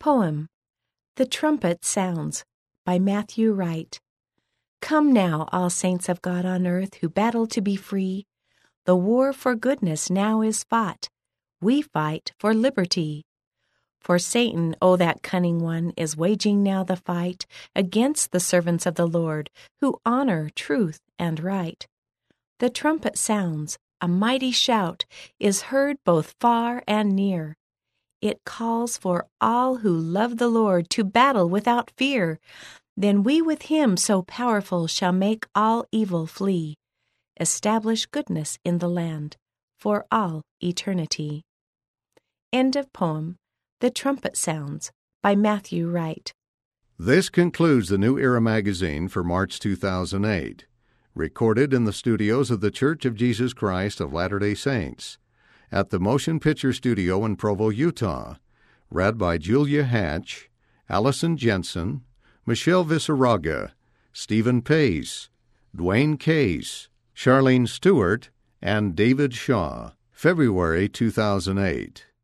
Poem, The Trumpet Sounds, by Matthew Wright. Come now, all saints of God on earth who battle to be free. The war for goodness now is fought. We fight for liberty. For Satan, oh that cunning one, is waging now the fight against the servants of the Lord who honor truth and right. The trumpet sounds, a mighty shout is heard both far and near. It calls for all who love the Lord to battle without fear. Then we with him so powerful shall make all evil flee, establish goodness in the land for all eternity. End of poem, The Trumpet Sounds, by Matthew Wright. This concludes the New Era magazine for March 2008, recorded in the studios of The Church of Jesus Christ of Latter-day Saints, at the Motion Picture Studio in Provo, Utah. Read by Julia Hatch, Allison Jensen, Michelle Visaraga, Stephen Pace, Dwayne Case, Charlene Stewart, and David Shaw. February 2008.